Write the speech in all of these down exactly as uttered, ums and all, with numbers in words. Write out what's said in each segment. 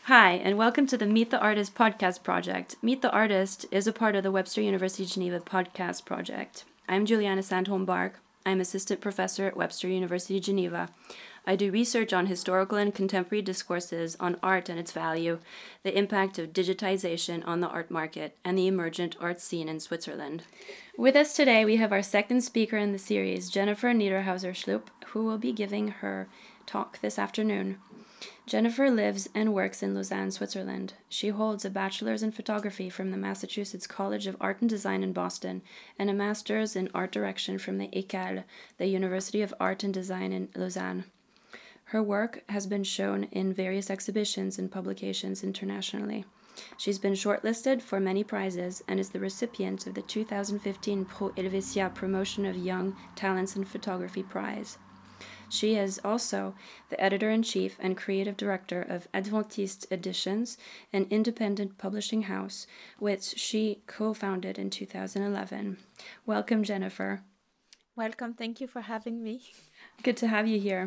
Hi, and welcome to the Meet the Artist podcast project. Meet the Artist is a part of the Webster University Geneva podcast project. I'm Juliana Sandholm-Bark. I'm assistant professor at Webster University Geneva. I do research on historical and contemporary discourses on art and its value, the impact of digitization on the art market, and the emergent art scene in Switzerland. With us today, we have our second speaker in the series, Jennifer Niederhauser-Schlup, who will be giving her talk this afternoon. Jennifer lives and works in Lausanne, Switzerland. She holds a bachelor's in photography from the Massachusetts College of Art and Design in Boston and a master's in art direction from the ECAL, the University of Art and Design in Lausanne. Her work has been shown in various exhibitions and publications internationally. She's been shortlisted for many prizes and is the recipient of the two thousand fifteen Pro Helvetia Promotion of Young Talents in Photography Prize. She is also the editor-in-chief and creative director of Adventiste Editions, an independent publishing house, which she co-founded in two thousand eleven. Welcome, Jennifer. Welcome. Thank you for having me. Good to have you here.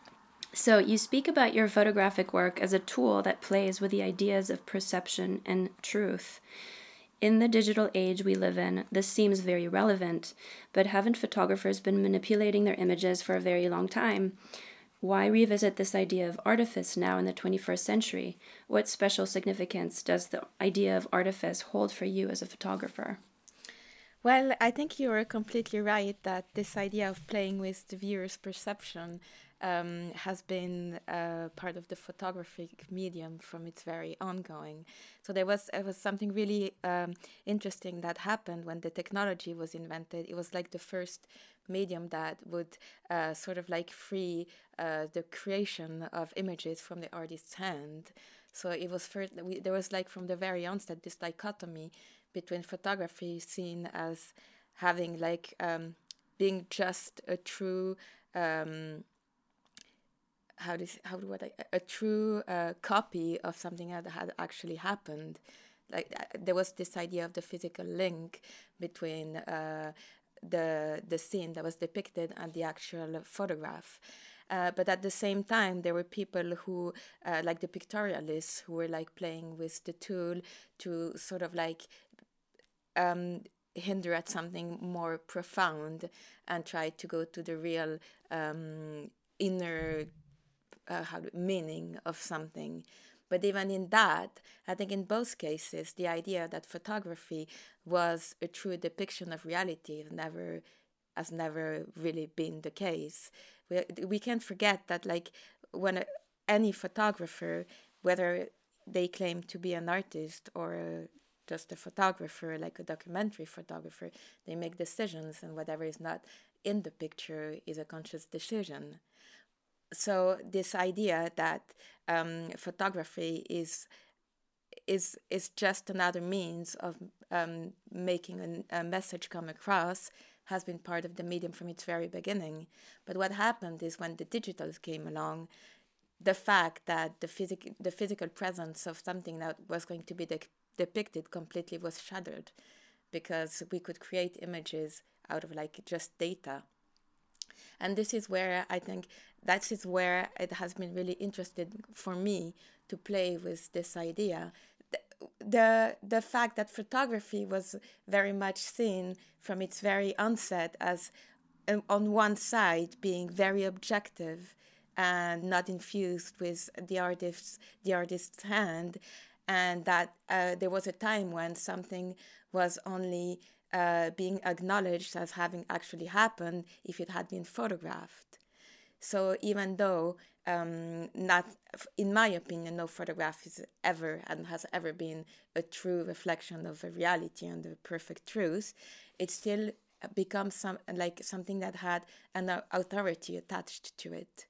So you speak about your photographic work as a tool that plays with the ideas of perception and truth. In the digital age we live in, this seems very relevant, but haven't photographers been manipulating their images for a very long time? Why revisit this idea of artifice now in the twenty-first century? What special significance does the idea of artifice hold for you as a photographer? Well, I think you're completely right that this idea of playing with the viewer's perception um, has been uh, part of the photographic medium from its very ongoing. So there was it was something really um, interesting that happened when the technology was invented. It was like the first medium that would uh, sort of like free uh, the creation of images from the artist's hand. So it was first, we, there was like from the very onset this dichotomy between photography seen as having like um, being just a true um, how do how do what I, a true uh, copy of something that had actually happened. Like uh, there was this idea of the physical link between uh, the the scene that was depicted and the actual photograph. Uh, but at the same time, there were people who, uh, like the pictorialists, who were like playing with the tool to sort of like um, hinder at something more profound and try to go to the real um, inner uh, how to, meaning of something. But even in that, I think in both cases, the idea that photography was a true depiction of reality has never, has never really been the case. We, we can't forget that, like, when a, any photographer, whether they claim to be an artist or a, just a photographer, like a documentary photographer, they make decisions, and whatever is not in the picture is a conscious decision. So this idea that um, photography is is is just another means of um, making an, a message come across has been part of the medium from its very beginning. But what happened is when the digital came along, the fact that the physical the physical presence of something that was going to be de- depicted completely was shattered, because we could create images out of like just data. And this is where I think that is where it has been really interesting for me to play with this idea. The, the the fact that photography was very much seen from its very onset as um, on one side being very objective and not infused with the artist's the artist's hand, and that uh, there was a time when something was only uh, being acknowledged as having actually happened if it had been photographed. So even though, um, not, in my opinion, no photograph is ever and has ever been a true reflection of a reality and the perfect truth, it still becomes some like something that had an authority attached to it.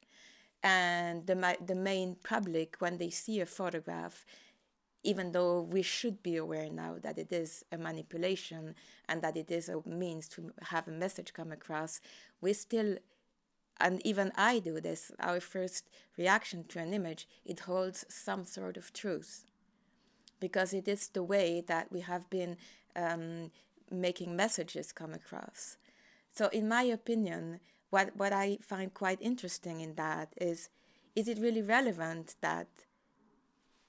And the the main public, when they see a photograph, even though we should be aware now that it is a manipulation and that it is a means to have a message come across, we still, and even I do this, our first reaction to an image, it holds some sort of truth, because it is the way that we have been um, making messages come across. So in my opinion, what, what I find quite interesting in that is, is it really relevant that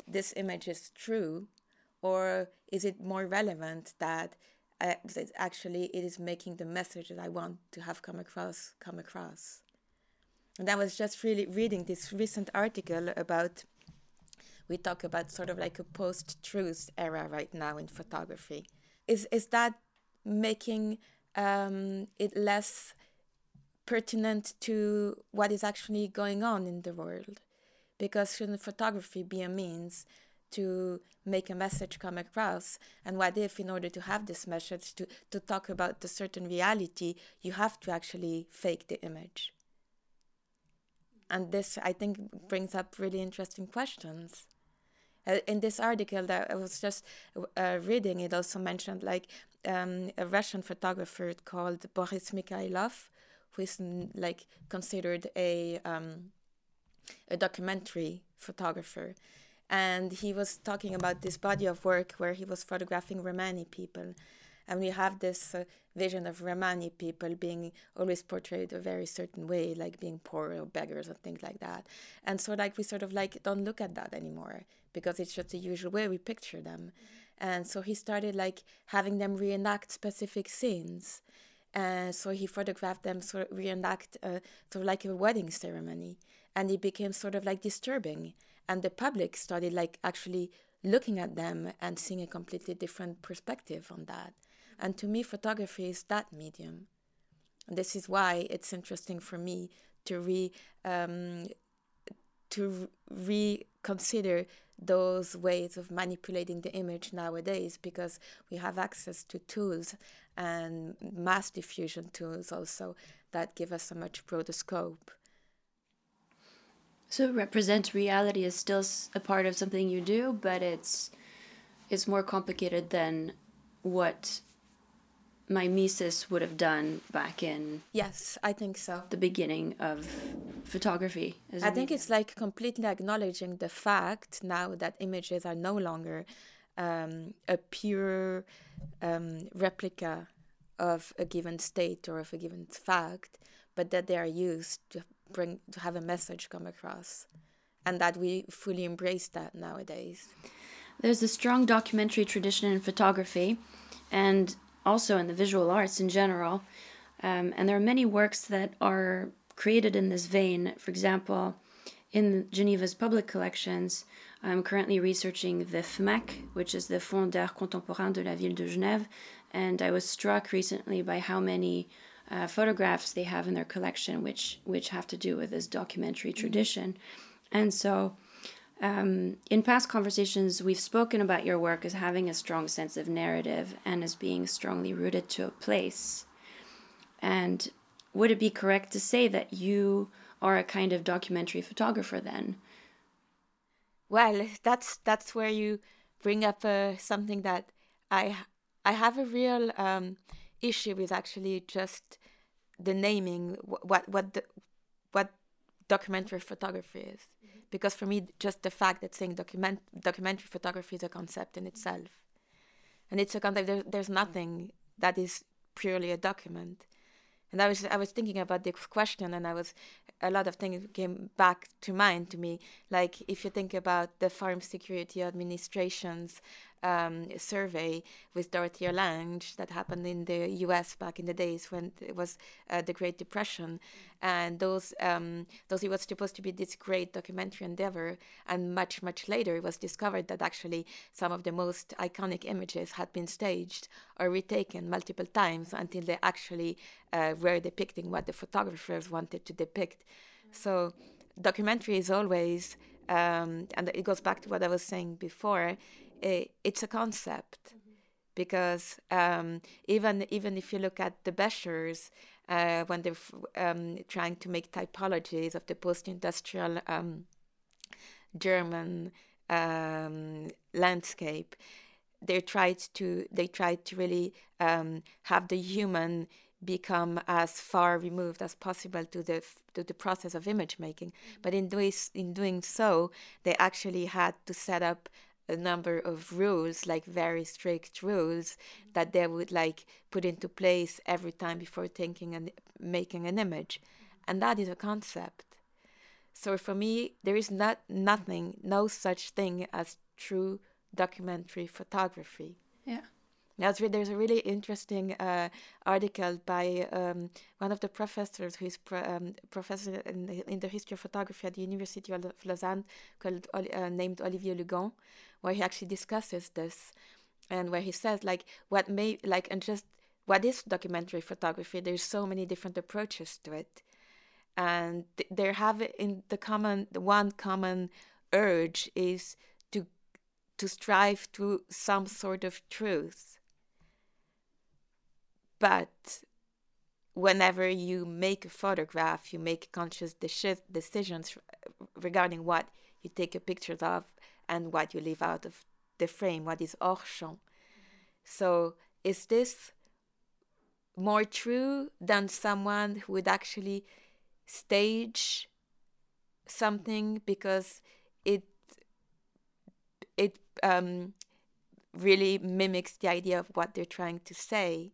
this image is true, or is it more relevant that uh, that actually it is making the message that I want to have come across come across? And I was just really reading this recent article about, we talk about sort of like a post-truth era right now in photography. Is is that making um, it less pertinent to what is actually going on in the world? Because shouldn't photography be a means to make a message come across? And what if, in order to have this message, to, to talk about a certain reality, you have to actually fake the image? And this, I think, brings up really interesting questions. Uh, in this article that I was just uh, reading, it also mentioned like um, a Russian photographer called Boris Mikhailov, who is mm, like considered a um, a documentary photographer. And he was talking about this body of work where he was photographing Romani people. And we have this uh, vision of Romani people being always portrayed a very certain way, like being poor or beggars or things like that. And so like we sort of like don't look at that anymore because it's just the usual way we picture them. And so he started like having them reenact specific scenes. And so he photographed them sort of reenact uh, sort of like a wedding ceremony. And it became sort of like disturbing. And the public started like actually looking at them and seeing a completely different perspective on that. And to me, photography is that medium. And this is why it's interesting for me to re um, to reconsider those ways of manipulating the image nowadays, because we have access to tools and mass diffusion tools also that give us a much broader scope. So represent reality is still a part of something you do, but it's it's more complicated than what my Mises would have done back in yes, I think so. the beginning of photography. I think it's like completely acknowledging the fact now that images are no longer um, a pure um, replica of a given state or of a given fact, but that they are used to bring to have a message come across, and that we fully embrace that nowadays. There's a strong documentary tradition in photography, and also in the visual arts in general, um, and there are many works that are created in this vein. For example, in Geneva's public collections, I'm currently researching the F M A C, which is the Fonds d'Art Contemporain de la Ville de Genève, and I was struck recently by how many uh, photographs they have in their collection which which have to do with this documentary tradition. Mm-hmm. And so um, in past conversations, we've spoken about your work as having a strong sense of narrative and as being strongly rooted to a place. And would it be correct to say that you are a kind of documentary photographer then? Well, that's that's where you bring up uh, something that I I have a real um, issue with, actually, just the naming what what the, what documentary photography is, mm-hmm. because for me, just the fact that saying document documentary photography is a concept in itself, and it's a concept. There, there's nothing that is purely a document. And I was I was thinking about this question, and I was a lot of things came back to mind to me. Like if you think about the Farm Security Administration's um, survey with Dorothea Lange that happened in the U S back in the days when it was uh, the Great Depression, and those um, those it was supposed to be this great documentary endeavor, and much much later it was discovered that actually some of the most iconic images had been staged or retaken multiple times until they actually uh, were depicting what the photographers wanted to depict. So documentary is always, um, and it goes back to what I was saying before, it, it's a concept, mm-hmm. because um, even even if you look at the Beschers, uh, when they're f- um, trying to make typologies of the post-industrial um, German um, landscape, they tried to they tried to really um, have the human become as far removed as possible to the to the process of image making. Mm-hmm. But in doing in doing so, they actually had to set up a number of rules, like very strict rules, mm-hmm. that they would like put into place every time before thinking and making an image, mm-hmm. and that is a concept. So for me, there is not nothing, no such thing as true documentary photography. Yeah. That's re- there's a really interesting uh, article by um, one of the professors who is pro- um, professor in the, in the history of photography at the University of Lausanne, called uh, named Olivier Lugon, where he actually discusses this, and where he says like what may like and just what is documentary photography. There's so many different approaches to it, and th- they have in the common the one common urge is to to strive to some sort of truth. But whenever you make a photograph, you make conscious deci- decisions regarding what you take a picture of and what you leave out of the frame, what is hors champ. Mm-hmm. So is this more true than someone who would actually stage something because it it um, really mimics the idea of what they're trying to say?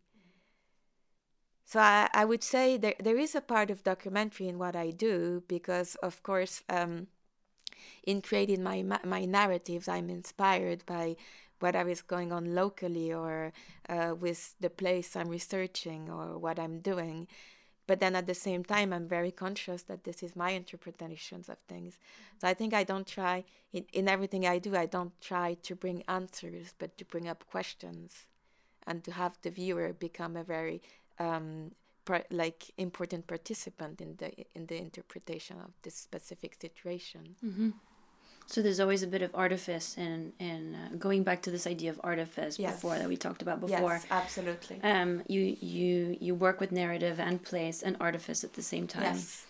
So I, I would say there there is a part of documentary in what I do because, of course, um, in creating my my narratives, I'm inspired by whatever is going on locally or uh, with the place I'm researching or what I'm doing. But then at the same time, I'm very conscious that this is my interpretations of things. So I think I don't try, in, in everything I do, I don't try to bring answers, but to bring up questions and to have the viewer become a very um, par- like important participant in the in the interpretation of this specific situation. Mm-hmm. So there's always a bit of artifice in in uh, going back to this idea of artifice yes. before that we talked about before. Yes, absolutely. Um, you you you work with narrative and place and artifice at the same time. Yes.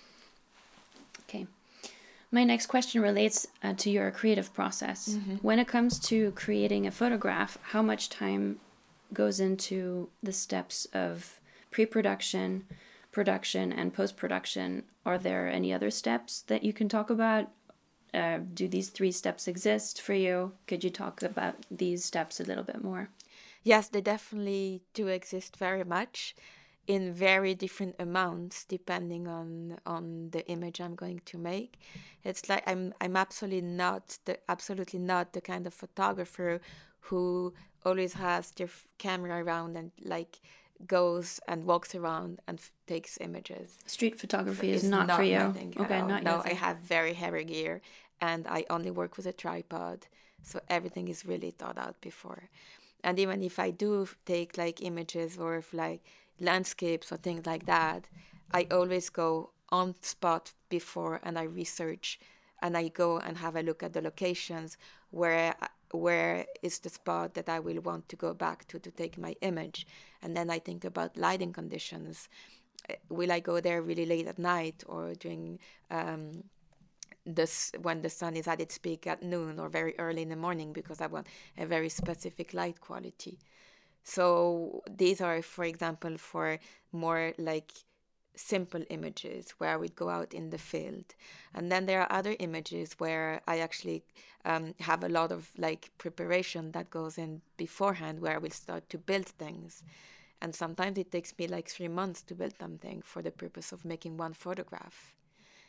Okay. My next question relates uh, to your creative process. Mm-hmm. When it comes to creating a photograph, how much time goes into the steps of pre-production, production, and post-production? Are there any other steps that you can talk about? Uh, do these three steps exist for you? Could you talk about these steps a little bit more? Yes, they definitely do exist very much in very different amounts depending on on the image I'm going to make. It's like I'm I'm absolutely not the absolutely not the kind of photographer who always has their f- camera around and like goes and walks around and f- takes images. Street photography is not, not for you. Okay, not no. I have very heavy gear, and I only work with a tripod, so everything is really thought out before. And even if I do take like images or if like landscapes or things like that, I always go on spot before and I research and I go and have a look at the locations where where is the spot that I will want to go back to to take my image. And then I think about lighting conditions. Will I go there really late at night or during um, this when the sun is at its peak at noon or very early in the morning, because I want a very specific light quality. So these are, for example, for more like simple images where I would go out in the field. And then there are other images where I actually um, have a lot of like preparation that goes in beforehand, where I will start to build things. And sometimes it takes me like three months to build something for the purpose of making one photograph.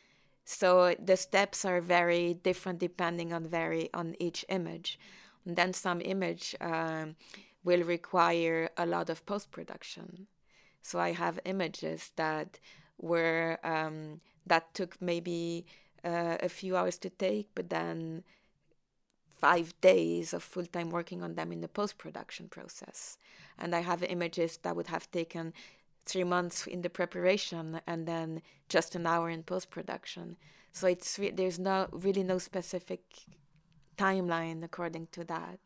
So the steps are very different depending on very on each image. And then some image um, will require a lot of post-production. So I have images that were um, that took maybe uh, a few hours to take, but then five days of full-time working on them in the post-production process. And I have images that would have taken three months in the preparation and then just an hour in post-production. So it's re- there's no really no specific timeline according to that.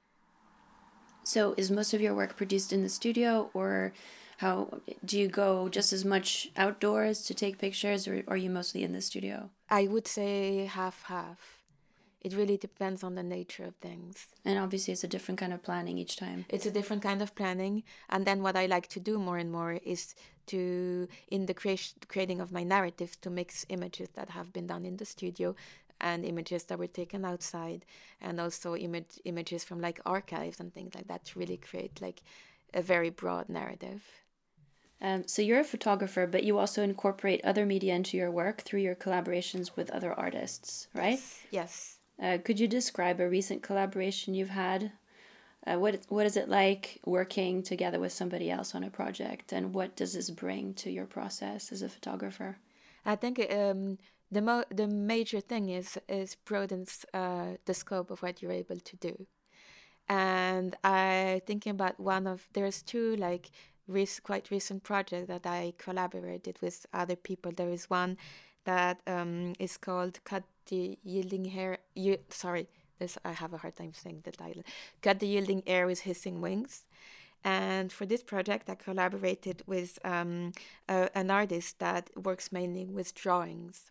So is most of your work produced in the studio, or how do you go just as much outdoors to take pictures, or are you mostly in the studio? I would say half-half. It really depends on the nature of things. And obviously it's a different kind of planning each time. It's a different kind of planning. And then what I like to do more and more is to, in the crea- creating of my narratives, to mix images that have been done in the studio and images that were taken outside, and also image, images from like archives and things like that to really create like a very broad narrative. Um, so you're a photographer, but you also incorporate other media into your work through your collaborations with other artists, right? Yes. Yes. Uh, could you describe a recent collaboration you've had? Uh, what what is it like working together with somebody else on a project, and what does this bring to your process as a photographer? I think um, the mo- the major thing is is broadens uh, the scope of what you're able to do. And I thinking about one of there's two like rec- quite recent projects that I collaborated with other people. There is one that um, is called Cut the Yielding Hair. You, sorry, this I have a hard time saying the title. Cut the Yielding Air with Hissing Wings. And for this project, I collaborated with um, a, an artist that works mainly with drawings.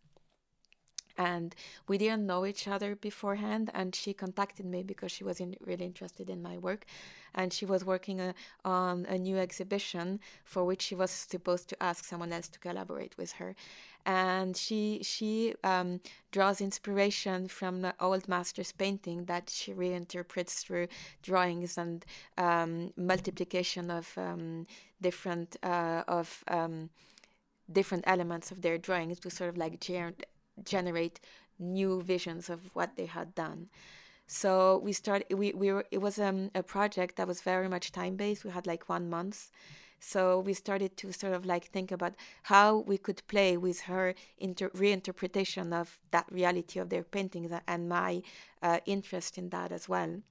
And we didn't know each other beforehand, and she contacted me because she was in, really interested in my work, and she was working uh, on a new exhibition for which she was supposed to ask someone else to collaborate with her. And she she um, draws inspiration from the old master's painting that she reinterprets through drawings and um, multiplication of um, different uh, of um, different elements of their drawings to sort of like ger- generate new visions of what they had done. So we started. We we were. It was um, a project that was very much time based. We had like one month. So we started to sort of like think about how we could play with her inter- reinterpretation of that reality of their paintings and my uh, interest in that as well.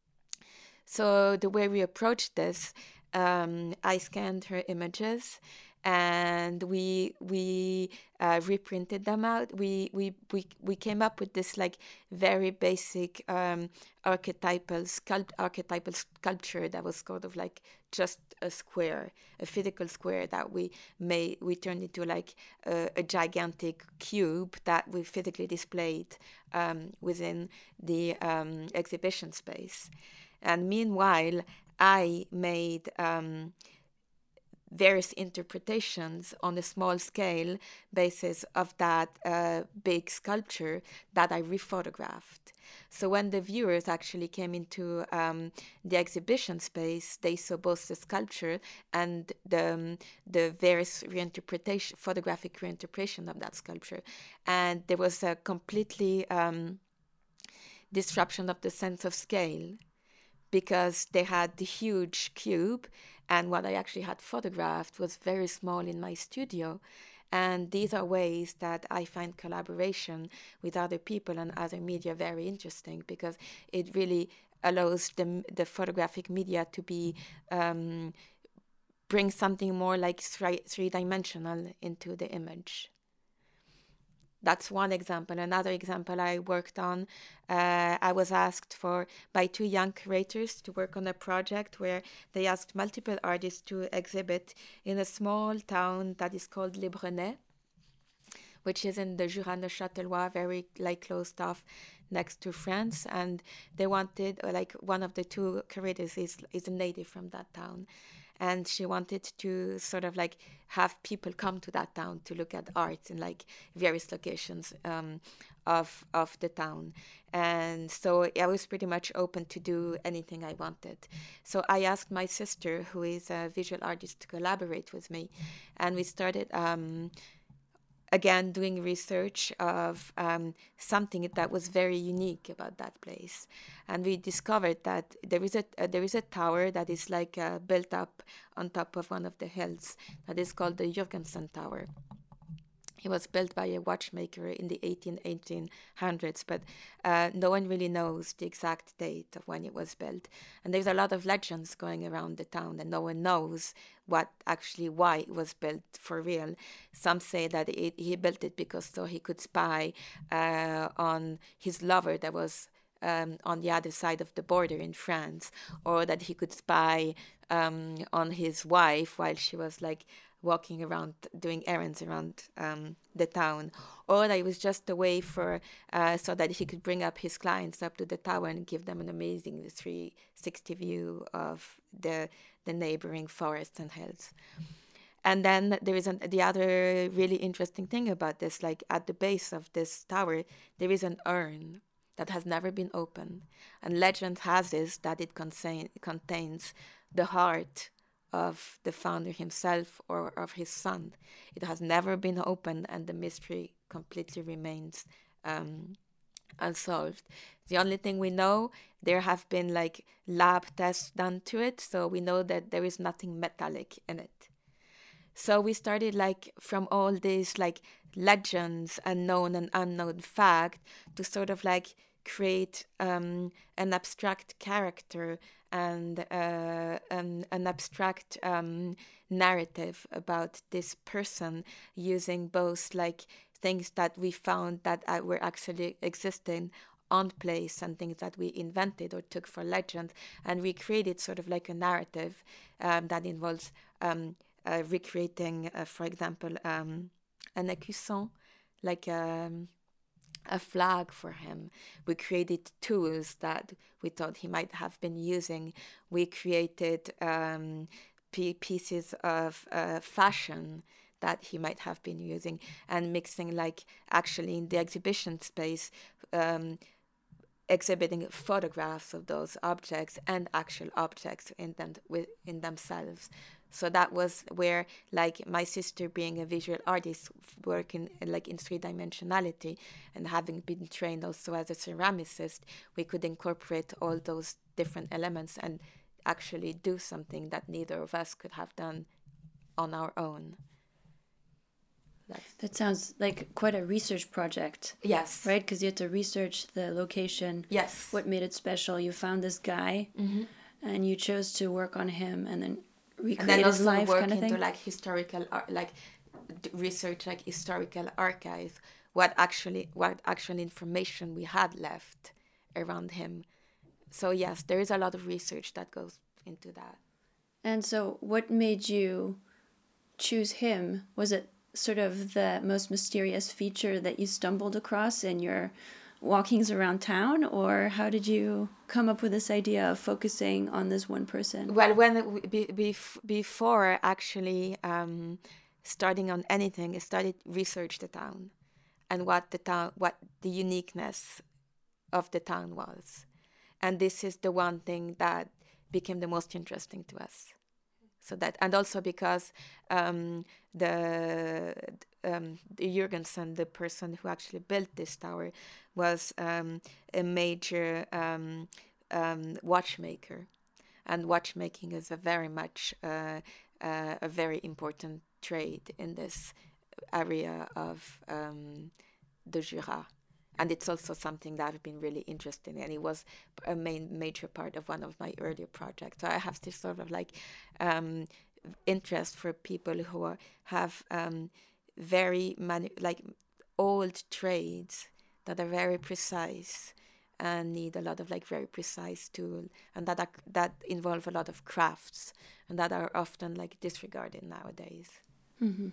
So the way we approached this, um, I scanned her images, and we we uh, reprinted them out. We we we we came up with this like very basic um, archetypal sculpt archetypal sculpture that was sort of like just a square, a physical square that we made. We turned into like a, a gigantic cube that we physically displayed um, within the um, exhibition space. And meanwhile, I made um, various interpretations on a small scale basis of that uh, big sculpture that I rephotographed. So when the viewers actually came into um, the exhibition space, they saw both the sculpture and the um, the various reinterpretation, photographic reinterpretation of that sculpture, and there was a completely um, disruption of the sense of scale, because they had the huge cube, and what I actually had photographed was very small in my studio. And these are ways that I find collaboration with other people and other media very interesting, because it really allows the, the photographic media to be um, bring something more like three, three-dimensional into the image. That's one example. Another example I worked on, uh, I was asked for by two young curators to work on a project where they asked multiple artists to exhibit in a small town that is called Les Brenets, which is in the Jura-Neuchâtelois, very like closed off next to France. And they wanted, or like one of the two curators is, is a native from that town. And she wanted to sort of like have people come to that town to look at art in like various locations um, of of the town. And so I was pretty much open to do anything I wanted. So I asked my sister, who is a visual artist, to collaborate with me, and we started um, again doing research of um, something that was very unique about that place. And we discovered that there is a uh, there is a tower that is like uh, built up on top of one of the hills that is called the Jurgensen Tower. It was built by a watchmaker in the eighteen hundreds, but uh, no one really knows the exact date of when it was built. And there's a lot of legends going around the town, and no one knows what actually why it was built for real. Some say that it, he built it because so he could spy uh, on his lover that was um, on the other side of the border in France, or that he could spy um, on his wife while she was like walking around doing errands around um, the town, or that it was just a way for uh, so that he could bring up his clients up to the tower and give them an amazing three sixty view of the the neighboring forests and hills. And then there is an, the other really interesting thing about this, like at the base of this tower, there is an urn that has never been opened. And legend has it that it contain, contains the heart of the founder himself or of his son. It has never been opened, and the mystery completely remains um, unsolved. The only thing we know, there have been like lab tests done to it, so we know that there is nothing metallic in it. So we started like from all these like legends and known and unknown fact to sort of like create um, an abstract character and uh, an, an abstract um, narrative about this person, using both like things that we found that uh, were actually existing on place and things that we invented or took for legend, and we created sort of like a narrative um, that involves um, uh, recreating, uh, for example, um, an écusson, like um, a flag for him. We created tools that we thought he might have been using. We created um, p- pieces of uh, fashion that he might have been using, and mixing like actually in the exhibition space, um, exhibiting photographs of those objects and actual objects in them in themselves. So that was where, like, my sister being a visual artist, working like in three dimensionality, and having been trained also as a ceramicist, we could incorporate all those different elements and actually do something that neither of us could have done on our own. That's that sounds like quite a research project. Yes. Right? Because you had to research the location. Yes. What made it special. You found this guy, mm-hmm. and you chose to work on him and then recreate and then his also life work kind of into thing? like historical, like research like historical archive, what actually, what actual information we had left around him. So yes, there is a lot of research that goes into that. And so what made you choose him? Was it sort of the most mysterious feature that you stumbled across in your walkings around town, or how did you come up with this idea of focusing on this one person? Well, when be, be, before actually um, starting on anything, I started research the town and what the town, what the uniqueness of the town was, and this is the one thing that became the most interesting to us. So that, and also because um, the um, the Jurgensen, the person who actually built this tower, was um, a major um, um, watchmaker, and watchmaking is a very much uh, uh, a very important trade in this area of um, the Jura. And it's also something that I've been really interested in. And it was a main major part of one of my earlier projects. So I have this sort of like um, interest for people who are, have um, very manu- like old trades that are very precise and need a lot of like very precise tool, and that are, that involve a lot of crafts and that are often like disregarded nowadays. Mm-hmm.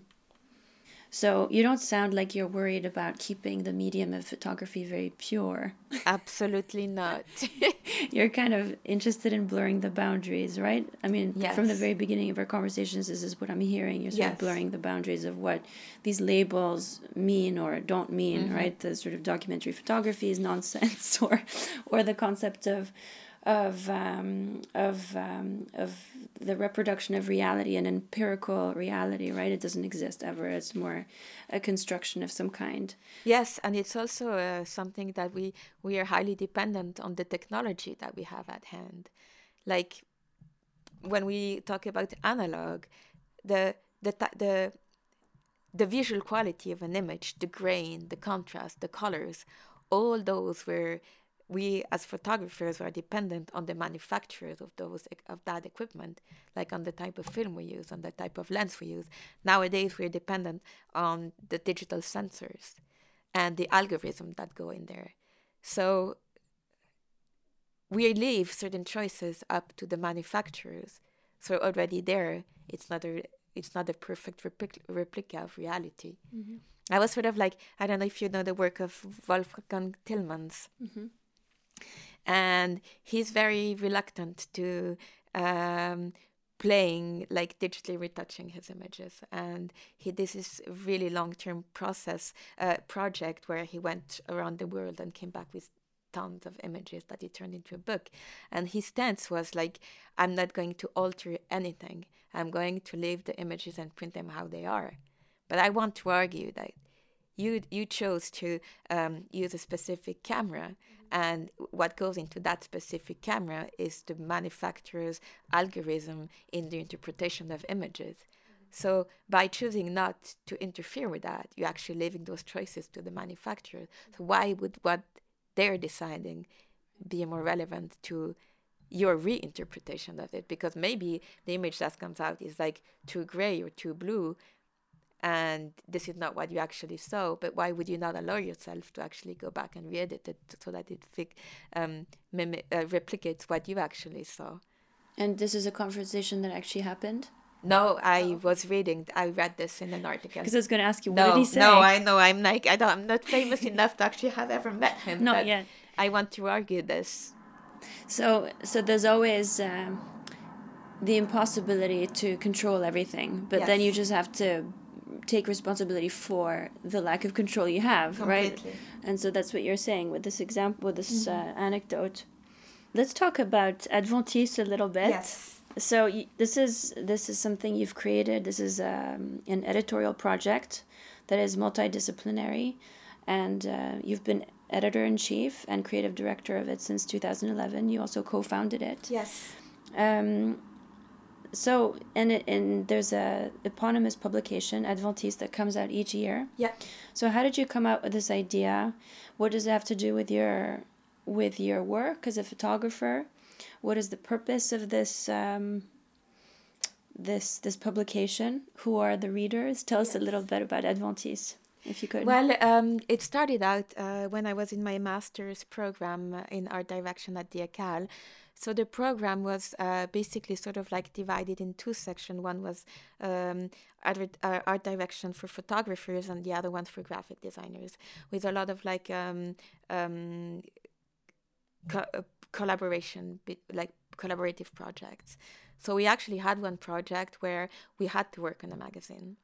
So you don't sound like you're worried about keeping the medium of photography very pure. Absolutely not. You're kind of interested in blurring the boundaries, right? I mean, yes. From the very beginning of our conversations, this is what I'm hearing. You're sort yes. of blurring the boundaries of what these labels mean or don't mean, mm-hmm. right? The sort of documentary photography is nonsense, or or the concept of of um, of um, of the reproduction of reality, an empirical reality, right? It doesn't exist ever. It's more a construction of some kind. Yes, and it's also uh, something that we we are highly dependent on the technology that we have at hand. Like when we talk about analog, the the the the visual quality of an image, the grain, the contrast, the colors, all those were. We as photographers are dependent on the manufacturers of those of that equipment, like on the type of film we use, on the type of lens we use. Nowadays, we're dependent on the digital sensors and the algorithms that go in there. So we leave certain choices up to the manufacturers. So already there, it's not a it's not a perfect replic- replica of reality. Mm-hmm. I was sort of like, I don't know if you know the work of Wolfgang Tillmans. Mm-hmm. And he's very reluctant to um, playing, like digitally retouching his images. And he this is a really long-term process, uh, project where he went around the world and came back with tons of images that he turned into a book. And his stance was like, I'm not going to alter anything. I'm going to leave the images and print them how they are. But I want to argue that you you chose to um, use a specific camera, and what goes into that specific camera is the manufacturer's algorithm in the interpretation of images. So by choosing not to interfere with that, you're actually leaving those choices to the manufacturer. So why would what they're deciding be more relevant to your reinterpretation of it? Because maybe the image that comes out is like too gray or too blue, and this is not what you actually saw. But why would you not allow yourself to actually go back and re-edit it so that it fic- um, mimic, uh, replicates what you actually saw? And this is a conversation that actually happened? No, I was reading. I read this in an article. Because I was going to ask you, what no, did he say? No, I know. I'm like, I don't. I'm not famous enough to actually have ever met him. Not but yet. I want to argue this. So, so there's always um, the impossibility to control everything, but Yes. then you just have to take responsibility for the lack of control you have, Completely. right? And so that's what you're saying with this example, with this Mm-hmm. uh, anecdote. Let's talk about Adventiste a little bit. Yes. So y- this is this is something you've created. This is um, an editorial project that is multidisciplinary, and uh, you've been editor-in-chief and creative director of it since two thousand eleven. You also co-founded it. Yes. Um, so and it and there's a eponymous publication, Adventiste, that comes out each year. Yeah. So how did you come out with this idea? What does it have to do with your with your work as a photographer? What is the purpose of this um, this this publication? Who are the readers? Tell us a little bit about Adventiste, if you could. Well, um, it started out uh, when I was in my master's program uh, in art direction at the E C A L. So the program was uh, basically sort of like divided in two sections. One was um, art, uh, art direction for photographers, and the other one for graphic designers, with a lot of like um, um, co- uh, collaboration, be- like collaborative projects. So we actually had one project where we had to work on a magazine.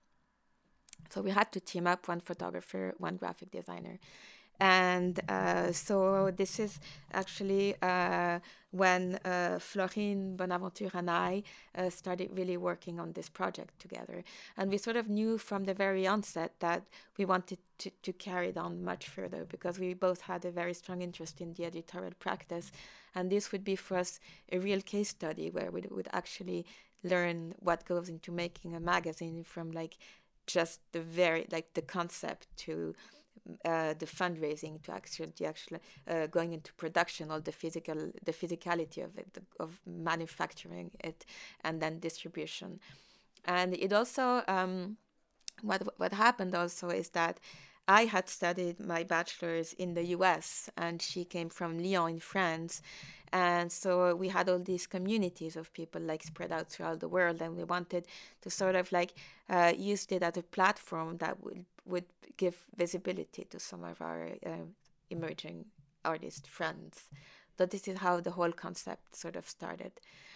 So we had to team up, one photographer, one graphic designer. And uh, so this is actually uh, when uh, Florine Bonaventure and I uh, started really working on this project together. And we sort of knew from the very onset that we wanted to, to carry it on much further, because we both had a very strong interest in the editorial practice. And this would be for us a real case study where we would actually learn what goes into making a magazine, from like just the very, like the concept to Uh, the fundraising, to actually, the actual uh, going into production, all the physical, the physicality of it, of manufacturing it, and then distribution. And it also, um, what what happened also is that I had studied my bachelor's in the U S, and she came from Lyon in France. And so we had all these communities of people like spread out throughout the world, and we wanted to sort of like uh, use it as a platform that would, would give visibility to some of our uh, emerging artist friends. So this is how the whole concept sort of started.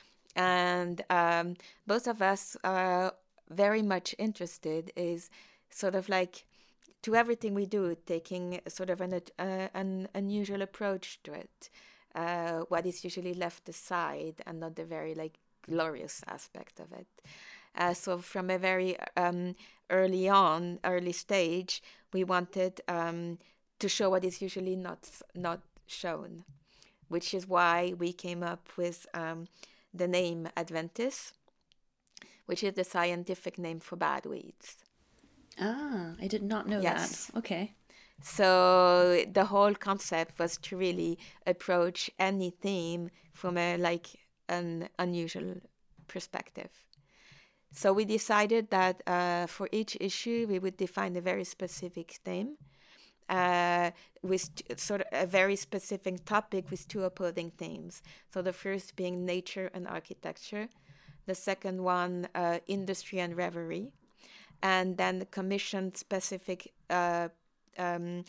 And um, both of us are very much interested is sort of like to everything we do, taking sort of an, uh, an unusual approach to it. Uh, what is usually left aside, and not the very like glorious aspect of it. Uh, so from a very um, early on, early stage, we wanted um, to show what is usually not not shown, which is why we came up with um, the name Adventiste, which is the scientific name for bad weeds. Ah, I did not know Yes. that. Okay. So the whole concept was to really approach any theme from a like an unusual perspective. So we decided that uh, for each issue we would define a very specific theme, uh, with t- sort of a very specific topic with two opposing themes. So the first being nature and architecture, the second one uh, industry and reverie, and then commission specific uh, um,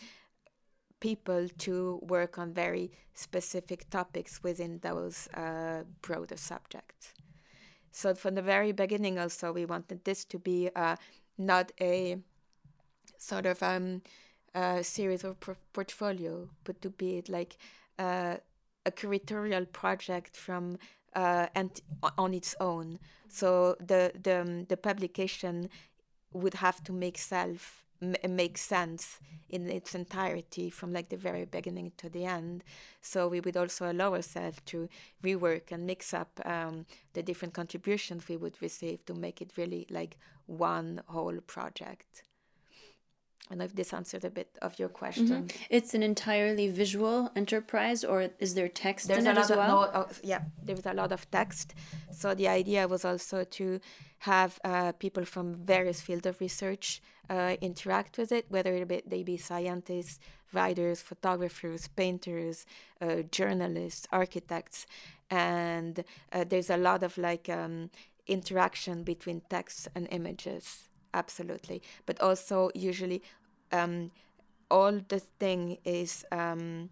people to work on very specific topics within those uh, broader subjects. So from the very beginning also we wanted this to be uh, not a sort of um, uh, series of pro- portfolio, but to be like uh, a curatorial project from uh, and on its own. So the the um, the publication would have to make self m- make sense in its entirety from like the very beginning to the end. So we would also allow ourselves to rework and mix up um, the different contributions we would receive to make it really like one whole project. I don't know if this answered a bit of your question. Mm-hmm. It's an entirely visual enterprise, or is there text There's in a it lot as of well? no, oh, yeah, there's a lot of text. So the idea was also to have uh, people from various fields of research uh, interact with it, whether it be, they be scientists, writers, photographers, painters, uh, journalists, architects, and uh, there's a lot of like um, interaction between text and images. Absolutely, but also usually um, all the thing is um,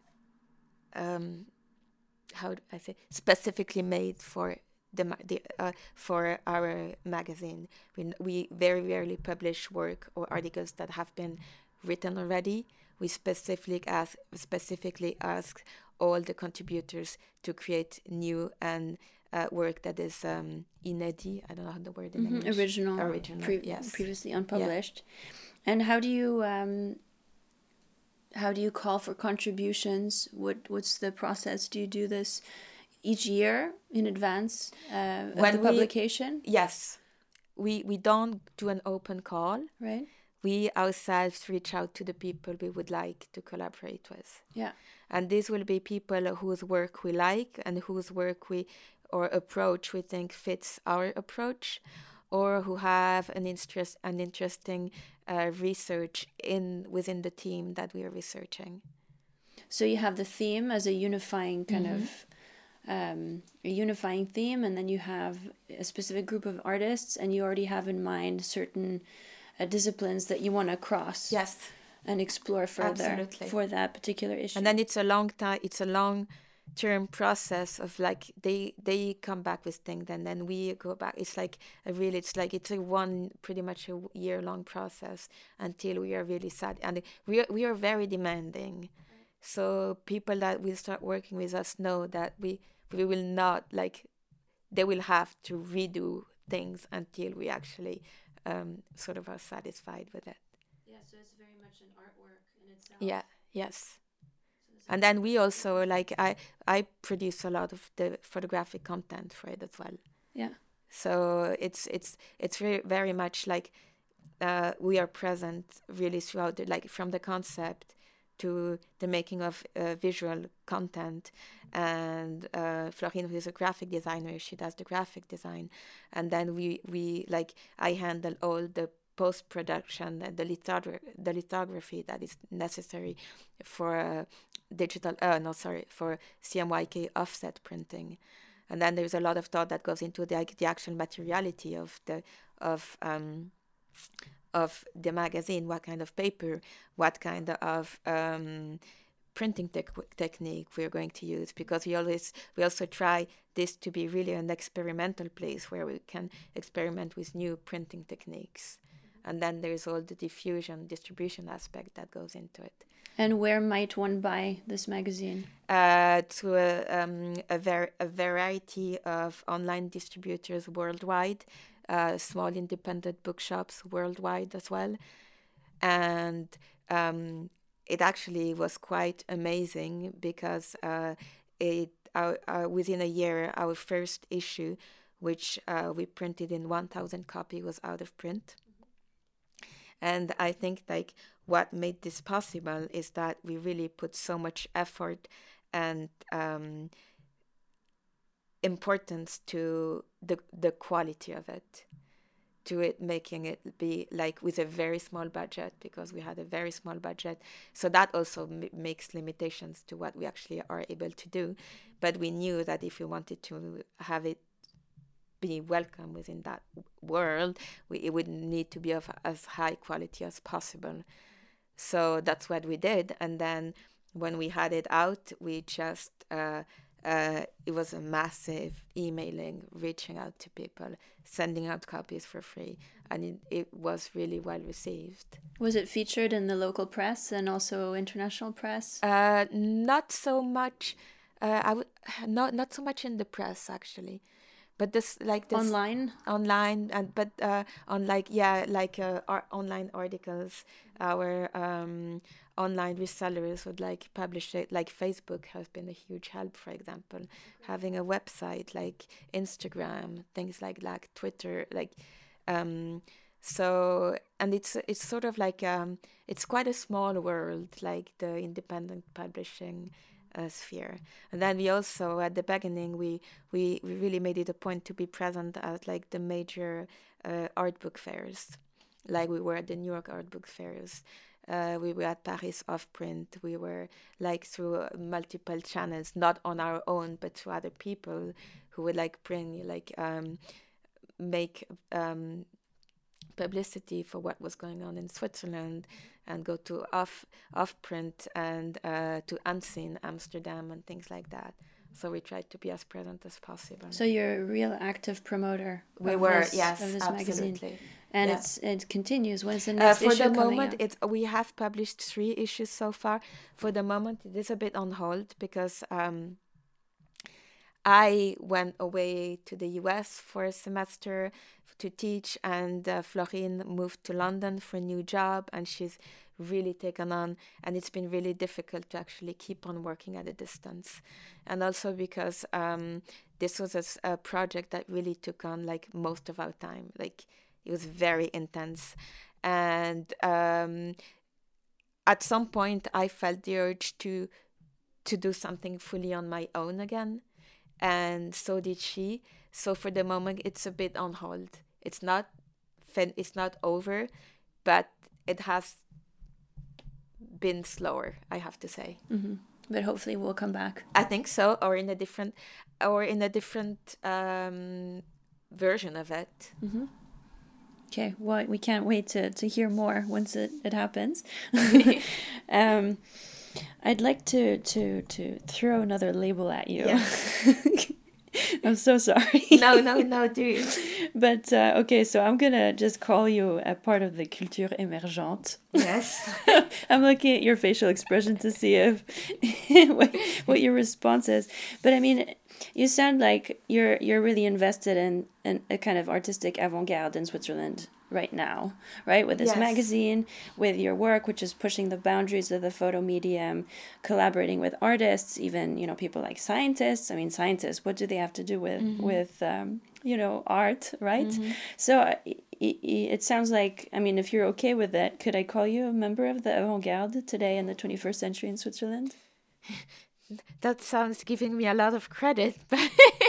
um, how do I say specifically made for the, ma- the uh, for our magazine. We we very rarely publish work or articles that have been written already. We specifically ask specifically ask all the contributors to create new and uh, work that is um, inédit. I don't know how the word in Mm-hmm. English. Original, Original, pre- yes. previously unpublished. Yeah. And how do you um, how do you call for contributions? What what's the process? Do you do this each year in advance uh, of When the we- publication? Yes, we we don't do an open call. Right. We ourselves reach out to the people we would like to collaborate with. Yeah. And these will be people whose work we like and whose work we or approach we think fits our approach, or who have an interest an interesting uh, research in within the team that we are researching. So you have the theme as a unifying kind Mhm. of um, a unifying theme, and then you have a specific group of artists, and you already have in mind certain uh, disciplines that you want to cross. Yes. And explore further. Absolutely. For that particular issue. And then it's a long time. It's a long term process of like they they come back with things and then we go back. It's like a really it's like it's a one pretty much a year long process until we are really sad, and we are, we are very demanding. So people that will start working with us know that we we will not like they will have to redo things until we actually um, sort of are satisfied with it. Yeah, so it's very much an artwork in itself. Yeah. Yes. And then we also like I I produce a lot of the photographic content for it as well. Yeah. So it's it's it's very very much like uh, we are present really throughout the, like from the concept to the making of uh, visual content. And uh, Florine, who is a graphic designer, she does the graphic design, and then we we like I handle all the post production, the lithogra- the lithography that is necessary for uh, digital. Uh, no, sorry, for C M Y K offset printing, and then there's a lot of thought that goes into the the actual materiality of the of um, of the magazine. What kind of paper? What kind of um, printing te- technique we're going to use, because we always we also try this to be really an experimental place where we can experiment with new printing techniques. And then there's all the diffusion, distribution aspect that goes into it. And where might one buy this magazine? Uh, to a, um, a, ver- a variety of online distributors worldwide, uh, small independent bookshops worldwide as well. And um, it actually was quite amazing because uh, it uh, uh, within a year, our first issue, which uh, we printed in one thousand copy, was out of print. And I think like what made this possible is that we really put so much effort and um, importance to the the quality of it, to it making it be like with a very small budget, because we had a very small budget. So that also m- makes limitations to what we actually are able to do. But we knew that if we wanted to have it be welcome within that world, we, it would need to be of as high quality as possible. So that's what we did. And then when we had it out, we just uh, uh, it was a massive emailing, reaching out to people, sending out copies for free, and it, it was really well received. Was it featured in the local press and also international press? Uh, not so much. Uh, I would not not so much in the press actually, but this like this online, online, and but uh, on like yeah like uh, our online articles. Our um, online resellers would like publish it. Like Facebook has been a huge help, for example, okay. Having a website like Instagram, things like that, Twitter, like um, so and it's it's sort of like um, it's quite a small world, like the independent publishing uh, sphere. And then we also at the beginning we, we we really made it a point to be present at like the major uh, art book fairs, like we were at the New York art book fairs. Uh, we were at Paris Off-Print. We were like through uh, multiple channels, not on our own, but through other people who would like bring, like um, make um, publicity for what was going on in Switzerland, and go to off Off-Print and uh, to Unseen Amsterdam and things like that. So we tried to be as present as possible. So you're a real active promoter. We of were, this, yes, of this absolutely. magazine. And yeah. it's it continues. When's the next uh, for issue the coming moment, out? it's we have published three issues so far. For the moment, it is a bit on hold because um, I went away to the U S for a semester to teach, and uh, Florine moved to London for a new job, and she's really taken on, and it's been really difficult to actually keep on working at a distance. And also because um, this was a, a project that really took on like most of our time. Like it was very intense. And um, at some point I felt the urge to to do something fully on my own again. And so did she. So for the moment, it's a bit on hold. It's not, fin- it's not over, but it has been slower, I have to say. Mm-hmm. But hopefully, we'll come back. I think so, or in a different, or in a different um, version of it. Mm-hmm. Okay, well, we can't wait to, to hear more once it, it happens. um, I'd like to, to, to throw another label at you. Yeah. I'm so sorry. No, no, no, dude. But, uh, okay, so I'm going to just call you a part of the culture émergente. Yes. I'm looking at your facial expression to see if what, what your response is. But, I mean, you sound like you're you're really invested in, in a kind of artistic avant-garde in Switzerland right now, right? With this yes. magazine, with your work, which is pushing the boundaries of the photo medium, collaborating with artists, even, you know, people like scientists. I mean, scientists, what do they have to do with, mm-hmm. with um, you know, art, right? Mm-hmm. So uh, it, it sounds like, I mean, if you're okay with it, could I call you a member of the avant-garde today in the twenty-first century in Switzerland? That sounds giving me a lot of credit, but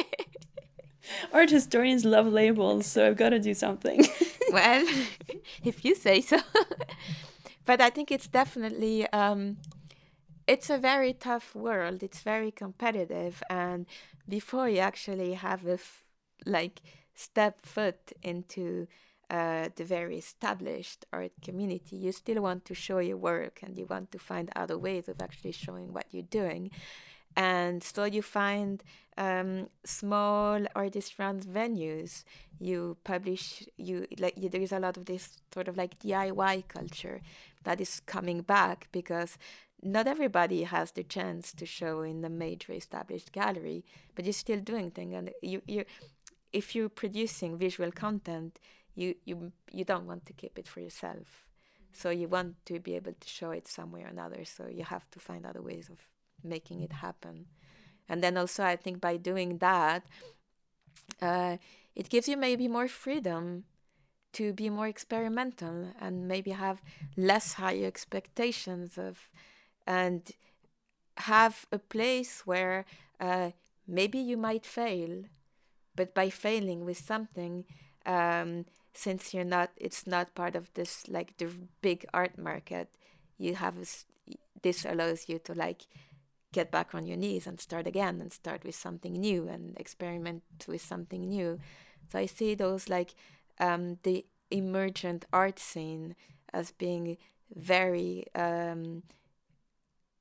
art historians love labels, so I've got to do something. Well, if you say so. But I think it's definitely, um, it's a very tough world. It's very competitive. And before you actually have a, f- like, step foot into uh, the very established art community, you still want to show your work, and you want to find other ways of actually showing what you're doing. And so you find um, small artist-run venues. You publish, you like you, there is a lot of this sort of like D I Y culture that is coming back, because not everybody has the chance to show in the major established gallery, but you're still doing things. And you, you, if you're producing visual content, you, you, you don't want to keep it for yourself. So you want to be able to show it somewhere or another. So you have to find other ways of making it happen. And then also I think by doing that, uh, it gives you maybe more freedom to be more experimental and maybe have less high expectations of, and have a place where uh, maybe you might fail, but by failing with something, um, since you're not, it's not part of this like the big art market, you have a, this allows you to like get back on your knees and start again and start with something new and experiment with something new. So I see those like um, the emergent art scene as being very um,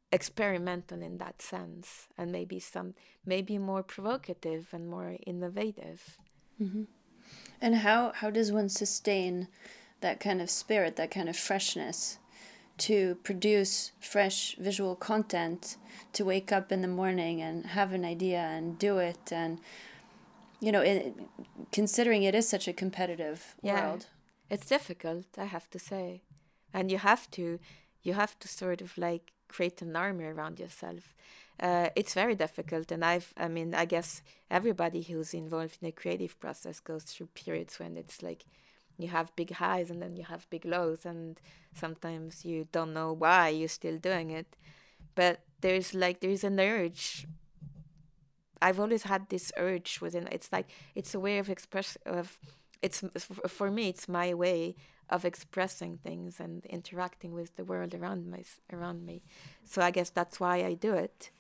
experimental in that sense, and maybe some maybe more provocative and more innovative. Mm-hmm. And how how does one sustain that kind of spirit, that kind of freshness, to produce fresh visual content, to wake up in the morning and have an idea and do it, and you know, it, considering it is such a competitive yeah, world. It's difficult, I have to say, and you have to you have to sort of like create an army around yourself. Uh, it's very difficult, and I've I mean I guess everybody who's involved in the creative process goes through periods when it's like you have big highs and then you have big lows, and sometimes you don't know why you're still doing it. But there's like there's an urge. I've always had this urge within. It's like it's a way of express of. It's for me. It's my way of expressing things and interacting with the world around my around me. So I guess that's why I do it.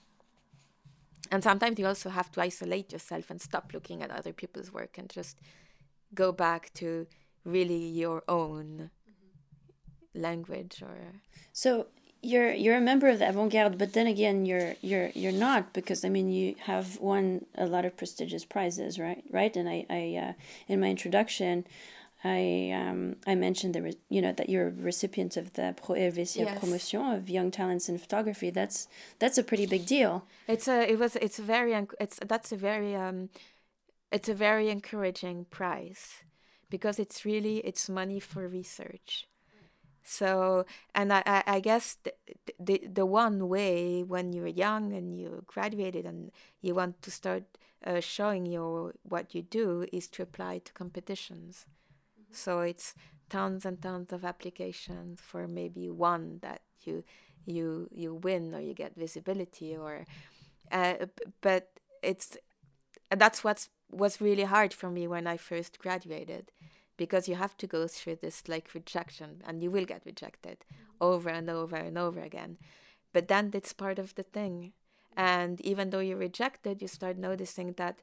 And sometimes you also have to isolate yourself and stop looking at other people's work and just go back to really your own mm-hmm. language. Or so you're you're a member of the avant-garde, but then again you're you're you're not, because I mean you have won a lot of prestigious prizes, right? Right, and I I uh, in my introduction, I um I mentioned the re- you know that you're a recipient of the Pro Helvetia yes. promotion of young talents in photography. That's that's a pretty big deal. It's a it was it's a very it's that's a very um it's a very encouraging prize, because it's really it's money for research. So, and I, I, I guess the, the the one way when you're young and you graduated and you want to start uh, showing your what you do is to apply to competitions. Mm-hmm. So it's tons and tons of applications for maybe one that you you you win or you get visibility or, uh, but it's that's what's was really hard for me when I first graduated. Because you have to go through this like rejection, and you will get rejected mm-hmm. over and over and over again. But then it's part of the thing. And even though you're rejected, you start noticing that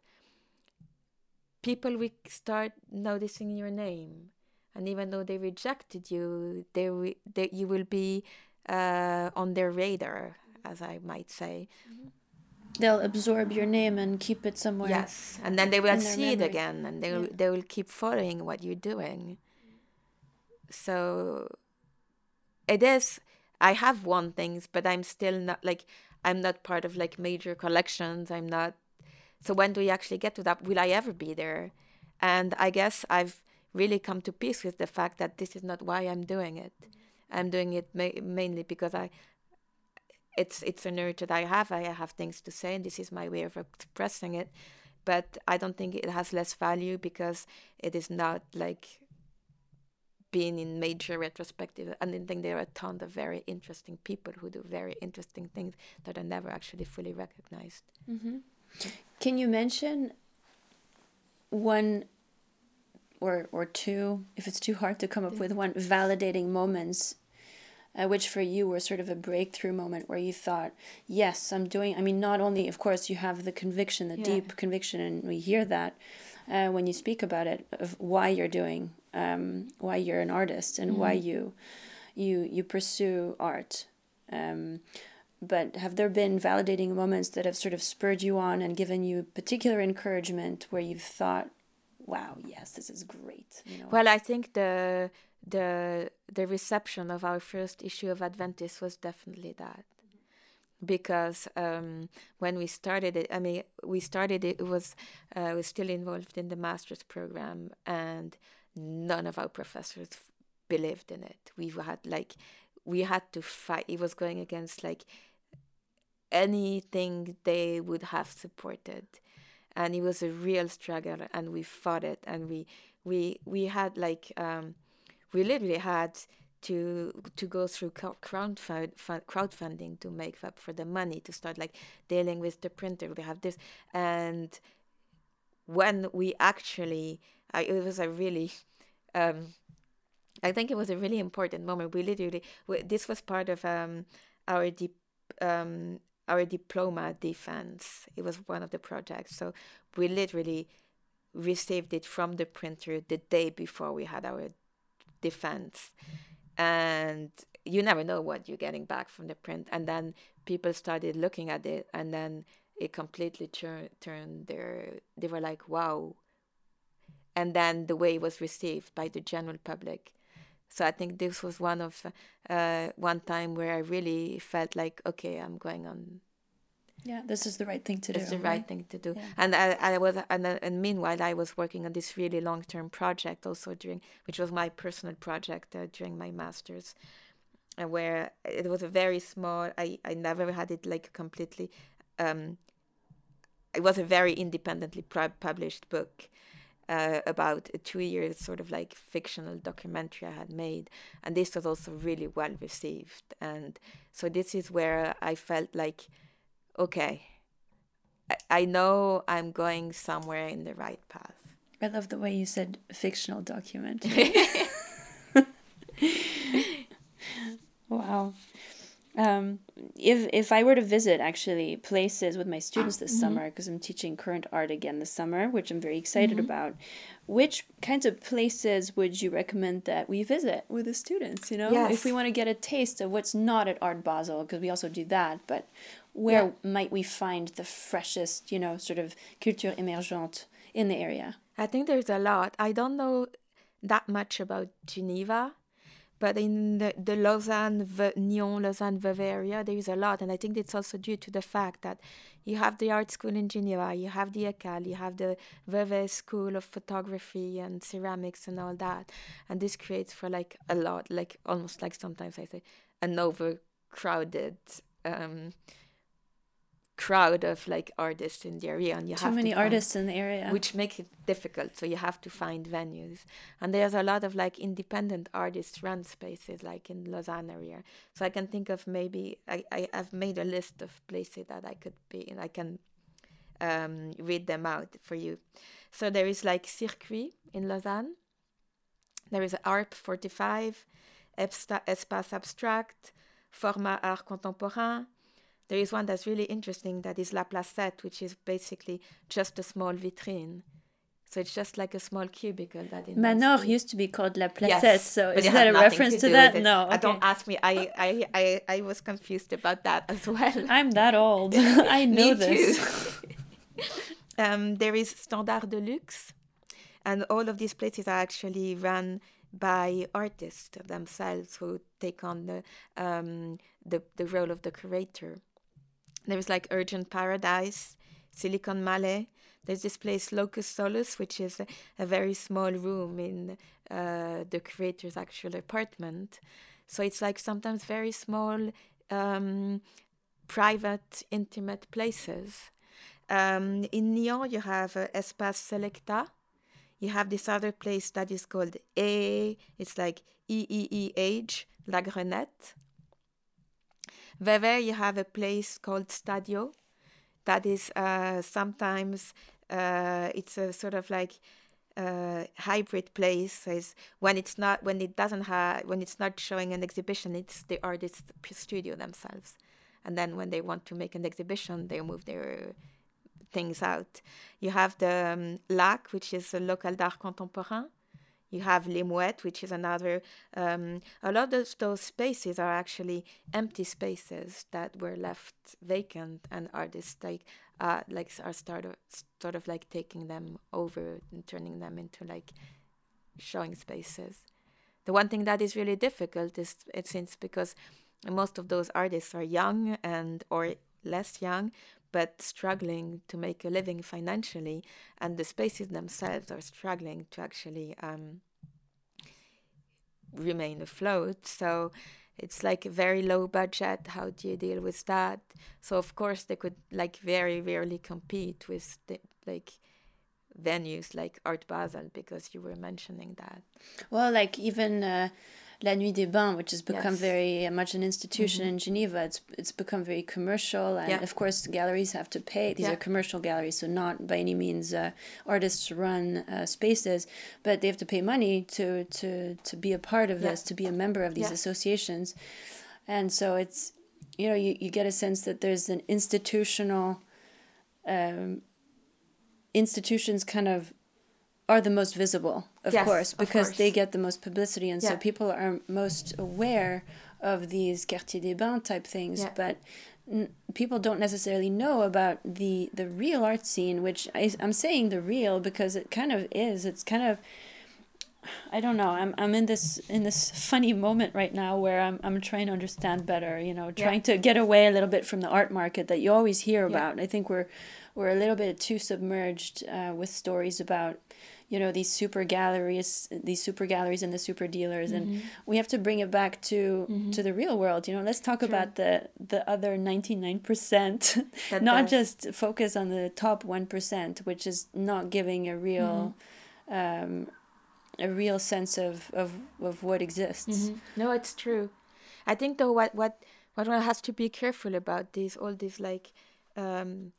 people will start noticing your name. And even though they rejected you, they, re- they you will be uh, on their radar, as I might say. Mm-hmm. They'll absorb your name and keep it somewhere. Yes, and then they will see memory. it again, and they will, yeah. they will keep following what you're doing. So it is, I have won things, but I'm still not like, I'm not part of like major collections. I'm not, so when do we actually get to that? Will I ever be there? And I guess I've really come to peace with the fact that this is not why I'm doing it. I'm doing it ma- mainly because I, It's it's an urge that I have. I have things to say, and this is my way of expressing it. But I don't think it has less value because it is not like being in major retrospective. And I think there are a ton of very interesting people who do very interesting things that are never actually fully recognized. Mm-hmm. Can you mention one or or two, if it's too hard to come up yeah. with one, validating moments Uh, which for you were sort of a breakthrough moment where you thought, yes, I'm doing, I mean, not only, of course, you have the conviction, the yeah. deep conviction, and we hear that uh, when you speak about it, of why you're doing, um, why you're an artist and mm-hmm. why you, you, you pursue art. Um, but have there been validating moments that have sort of spurred you on and given you particular encouragement where you've thought, wow, yes, this is great? You know? Well, I think the... the the reception of our first issue of Adventist was definitely that. Mm-hmm. Because um, when we started it, I mean, we started it, it was, uh, was still involved in the master's program, and none of our professors believed in it. We had like, we had to fight. It was going against like anything they would have supported. And it was a real struggle, and we fought it, and we, we, we had like, um, we literally had to to go through crowdfund, crowdfunding to make up for the money, to start like dealing with the printer. We have this, and when we actually, uh, it was a really, um, I think it was a really important moment. We literally, we, this was part of um, our di- um, our diploma defense. It was one of the projects, so we literally received it from the printer the day before we had our defense. And you never know what you're getting back from the print. And then people started looking at it, and then it completely tur- turned their, they were like, wow. And then the way it was received by the general public. So I think this was one of, uh, one time where I really felt like, okay, I'm going on. Yeah, this is the right thing to do. It's the right, right thing to do. Yeah. And I, I was, and, and meanwhile, I was working on this really long-term project also during, which was my personal project uh, during my master's, uh, where it was a very small, I, I never had it like completely, um, it was a very independently pu- published book uh, about a two years sort of like fictional documentary I had made. And this was also really well received. And so this is where I felt like, okay, I know I'm going somewhere in the right path. I love the way you said fictional documentary. Wow. Um, if if I were to visit actually places with my students this mm-hmm. summer, because I'm teaching current art again this summer, which I'm very excited mm-hmm. about, which kinds of places would you recommend that we visit with the students? You know, yes. if we want to get a taste of what's not at Art Basel, because we also do that, but where yeah. might we find the freshest, you know, sort of culture émergente in the area? I think there's a lot. I don't know that much about Geneva, but in the, the Lausanne, v- Nyon, Lausanne, Vevey area, there is a lot. And I think it's also due to the fact that you have the art school in Geneva, you have the ECAL, you have the Vevey School of Photography and Ceramics and all that. And this creates for like a lot, like almost like sometimes I say, an overcrowded um crowd of like artists in the area, and you too have many to find, artists in the area, which makes it difficult. So you have to find venues, and there's a lot of like independent artists run spaces like in Lausanne area. So I can think of maybe I, I I've made a list of places that I could be, and I can um, read them out for you. So there is like Circuit in Lausanne. There is Arp forty-five, Espace Abstract, Format Art Contemporain. There is one that's really interesting that is La Placette, which is basically just a small vitrine. So it's just like a small cubicle. That in Manor used to be called La Placette, yes, so is that a reference to, to that? No. Okay. Uh, don't ask me. I, I, I, I was confused about that as well. I'm that old. I know this. um, there is Standard de Luxe, and all of these places are actually run by artists themselves who take on the um, the, the role of the curator. There's like Urgent Paradise, Silicon Mallet. There's this place Locus Solus, which is a, a very small room in uh, the curator's actual apartment. So it's like sometimes very small, um, private, intimate places. Um, in Nyon, you have uh, Espace Selecta. You have this other place that is called E, it's like E E E H, La Grenette. Vevey, you have a place called Stadio. That is uh, sometimes, uh, it's a sort of like uh, hybrid place. So it's when it's not, when it doesn't have, when it's not showing an exhibition, it's the artist's studio themselves. And then when they want to make an exhibition, they move their things out. You have the um, Lac, which is a local d'art contemporain. You have Les Mouettes, which is another. Um, a lot of those spaces are actually empty spaces that were left vacant, and artists like uh, like are start of, sort of like taking them over and turning them into like showing spaces. The one thing that is really difficult is it seems because most of those artists are young and or less young, but struggling to make a living financially, and the spaces themselves are struggling to actually um, remain afloat. So it's like a very low budget. How do you deal with that? So of course they could like very rarely compete with the, like venues like Art Basel, because you were mentioning that. Well, like even uh, La Nuit des Bains, which has become yes. very much an institution mm-hmm. in Geneva. It's it's become very commercial, and yeah. of course galleries have to pay. These yeah. are commercial galleries, so not by any means uh, artists run uh, spaces, but they have to pay money to to to be a part of yeah. this, to be a member of these yeah. associations. And so it's, you know, you, you get a sense that there's an institutional um, institutions kind of are the most visible, of yes, course, because of course. they get the most publicity, and yeah. so people are most aware of these Quartier des Bains type things, Yeah. but n- people don't necessarily know about the the real art scene, which I, I'm saying the real because it kind of is. It's kind of, I don't know. I'm I'm in this in this funny moment right now where I'm I'm trying to understand better. You know, trying Yeah. to get away a little bit from the art market that you always hear Yeah. about. I think we're we're a little bit too submerged uh, with stories about, you know, these super galleries, these super galleries and the super dealers, Mm-hmm. and we have to bring it back to Mm-hmm. to the real world. You know, let's talk True. about the the other ninety-nine percent, That not does. just focus on the top one percent, which is not giving a real. Um, a real sense of, of, of what exists. Mm-hmm. No, it's true. I think though what what what one has to be careful about these all these like um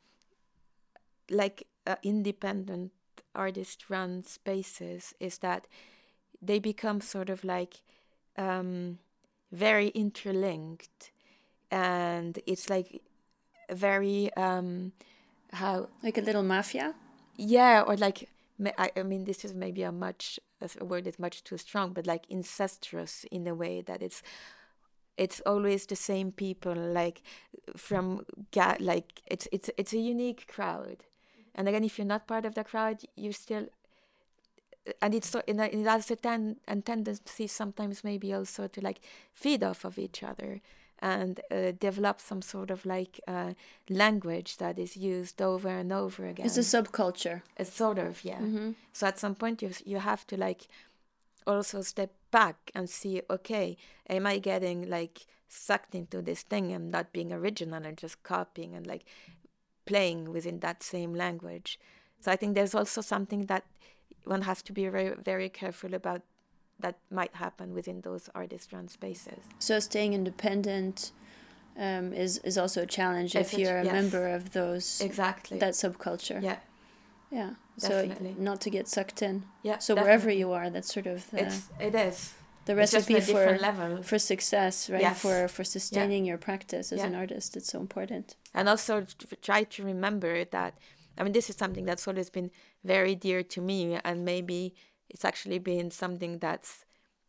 like uh, independent artist run spaces is that they become sort of like um very interlinked, and it's like very um how Like a little mafia? yeah, or like ma- I, I mean this is maybe a much a word is much too strong, but like incestuous in a way that it's it's always the same people, like from ga- like it's it's it's a unique crowd, and again if you're not part of the crowd you're still, and it's so in a, it has a ten, and tendency sometimes maybe also to like feed off of each other and uh, develop some sort of like uh, language that is used over and over again. It's a subculture. It's sort of, yeah. Mm-hmm. So at some point you you have to like also step back and see, okay, am I getting like sucked into this thing and not being original and just copying and like playing within that same language? So I think there's also something that one has to be very very careful about that might happen within those artist-run spaces. So staying independent um, is is also a challenge It's if a ch- you're a yes. member of those Exactly. that subculture. Yeah. Yeah. Definitely. So not to get sucked in. Yeah. So definitely. wherever you are, that's sort of the, it's it is the it's just recipe on a different for level. for success, right? Yes. For for sustaining your practice as Yeah. an artist. It's so important. And also t- try to remember that, I mean, this is something that's always been very dear to me, and maybe it's actually been something that's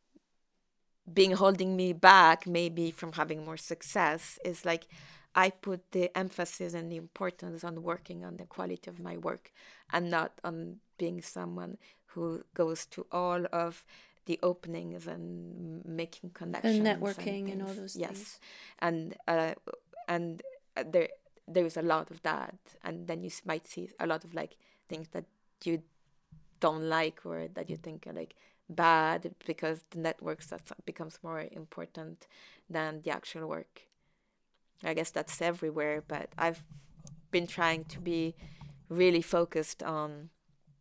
been holding me back maybe from having more success, is like I put the emphasis and the importance on working on the quality of my work and not on being someone who goes to all of the openings and making connections And networking and, and all things. those Yes. things. And uh, and uh, there there is a lot of that, and then you s- might see a lot of like things that you don't like or that you think are like bad, because the networks that becomes more important than the actual work. I guess that's everywhere, but I've been trying to be really focused on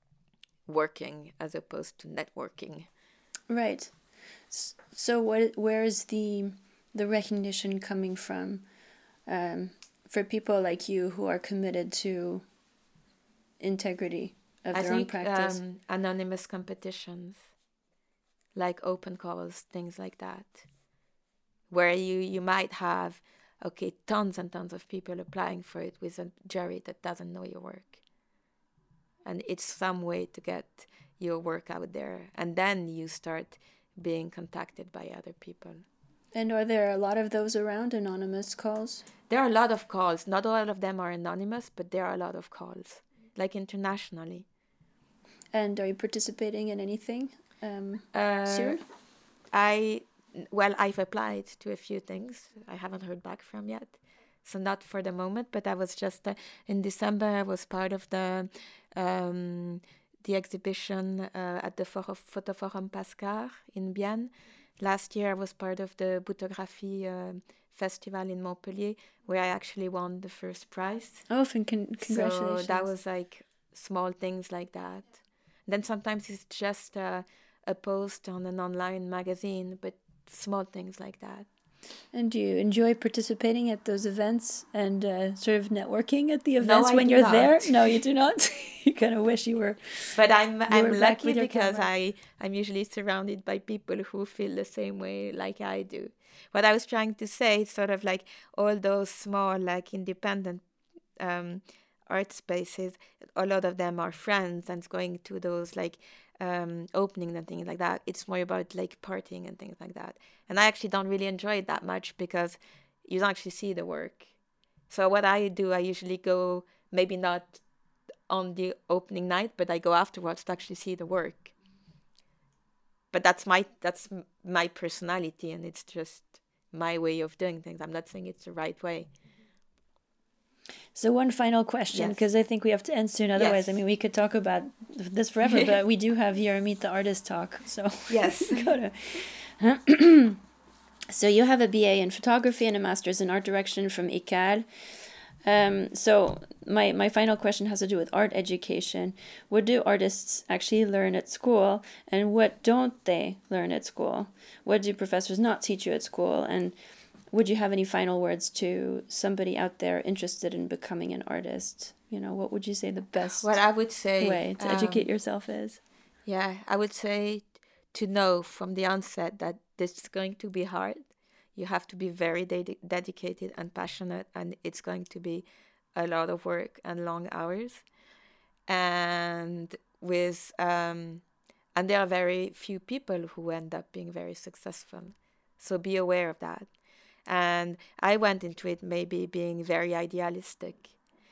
working as opposed to networking. Right. S- So what? Where is the the recognition coming from um, for people like you who are committed to integrity of I their own think practice? um, anonymous competitions, like open calls, things like that, where you, you might have, okay, tons and tons of people applying for it with a jury that doesn't know your work. And it's some way to get your work out there. And then you start being contacted by other people. And are there a lot of those around, anonymous calls? There are a lot of calls. Not all of them are anonymous, but there are a lot of calls, like internationally. And are you participating in anything um, Uh, soon? I, well, I've applied to a few things I haven't heard back from yet. So not for the moment, but I was just, uh, in December, I was part of the um, the exhibition uh, at the For- Photoforum Pascar in Bienne. Last year, I was part of the Boutographie uh, Festival in Montpellier, where I actually won the first prize. Oh, con- con- congratulations. So that was like small things like that. Then sometimes it's just uh, a post on an online magazine, but small things like that. And do you enjoy participating at those events and uh, sort of networking at the No, events I when do you're not. there? No, you do not. You kind of wish you were. But I'm You I'm were back lucky with your because camera. I I'm usually surrounded by people who feel the same way like I do. What I was trying to say is sort of like all those small like independent um, art spaces. A lot of them are friends and going to those like um, openings and things like that. It's more about like partying and things like that. And I actually don't really enjoy it that much because you don't actually see the work. So what I do, I usually go, maybe not on the opening night, but I go afterwards to actually see the work. But that's my that's my personality, and it's just my way of doing things. I'm not saying it's the right way. So one final question, because yes. I think we have to end soon. Otherwise, yes. I mean, we could talk about this forever, but we do have your Meet the Artist talk. So yes. go to. So you have a B A in photography and a master's in art direction from I C A L. Um, so my, my final question has to do with art education. What do artists actually learn at school, and what don't they learn at school? What do professors not teach you at school? And would you have any final words to somebody out there interested in becoming an artist? You know, what would you say the best what I would say, way to um, educate yourself is? Yeah, I would say to know from the onset that this is going to be hard. You have to be very ded- dedicated and passionate, and it's going to be a lot of work and long hours. And with um, and there are very few people who end up being very successful. So be aware of that. And I went into it maybe being very idealistic.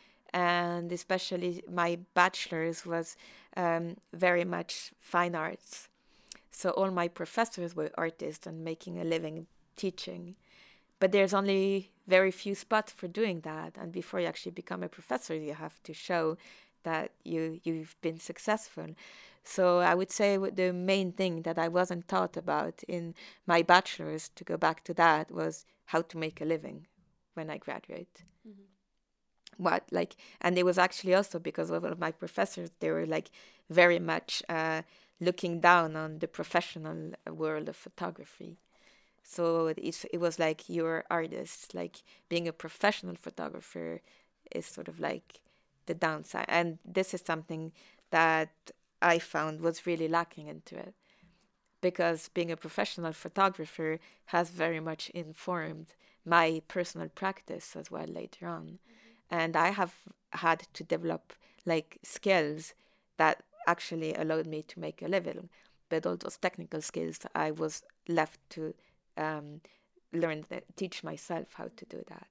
And especially my bachelor's was um, very much fine arts. So all my professors were artists and making a living teaching. But there's only very few spots for doing that. And before you actually become a professor, you have to show that you, you've been successful. So I would say the main thing that I wasn't taught about in my bachelor's, to go back to that, was how to make a living when I graduate. Mm-hmm. What, like, and it was actually also because of one of my professors, they were like very much uh, looking down on the professional world of photography. So it's, it was like, you're artist, like being a professional photographer is sort of like the downside. And this is something that I found was really lacking into it, because being a professional photographer has very much informed my personal practice as well later on. Mm-hmm. And I have had to develop like skills that actually allowed me to make a living. But all those technical skills, I was left to um, learn, that, teach myself how to do that.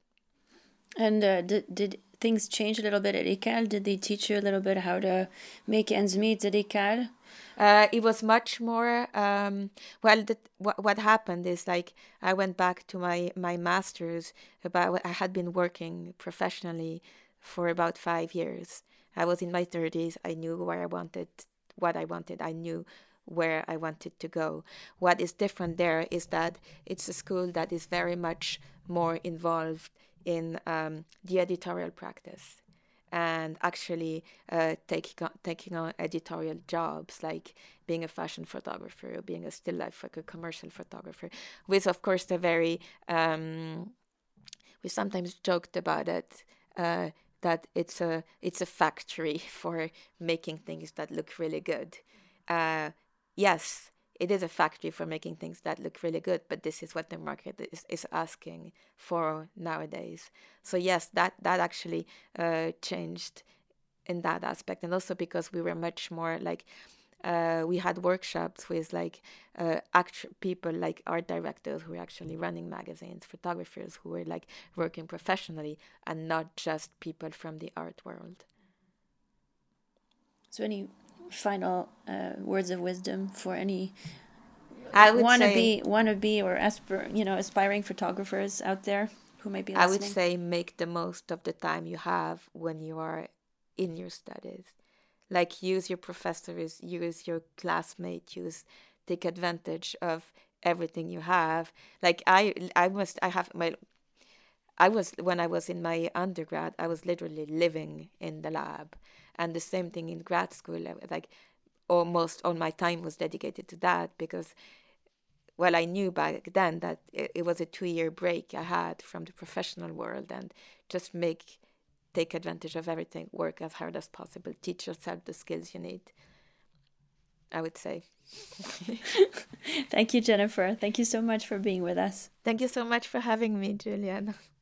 And uh, did, did things change a little bit at I C A L? Did they teach you a little bit how to make ends meet at I C A L? Uh, it was much more, um, well, the, what, what happened is, like, I went back to my, my master's. About, I had been working professionally for about five years. I was in my thirties. I knew where I wanted, what I wanted. I knew where I wanted to go. What is different there is that it's a school that is very much more involved in um, the editorial practice, and actually uh, taking on, taking on editorial jobs, like being a fashion photographer or being a still life, like a commercial photographer, with, of course, the very, um, we sometimes joked about it, uh, that it's a it's a factory for making things that look really good. Uh, yes, it is a factory for making things that look really good, but this is what the market is, is asking for nowadays. So yes, that, that actually uh, changed in that aspect. And also because we were much more like, uh, we had workshops with like uh, act- people like art directors who were actually running magazines, photographers who were like working professionally, and not just people from the art world. So any final uh, words of wisdom for any I would wanna say, be wannabe or aspir- you know aspiring photographers out there who might be listening? I would say make the most of the time you have when you are in your studies. Like, use your professors, use your classmates, use take advantage of everything you have. Like I I must I have my I was when I was in my undergrad, I was literally living in the lab. And the same thing in grad school, like almost all my time was dedicated to that, because, well, I knew back then that it, it was a two-year break I had from the professional world, and just make, take advantage of everything, work as hard as possible, teach yourself the skills you need, I would say. Thank you, Jennifer. Thank you so much for being with us. Thank you so much for having me, Juliana.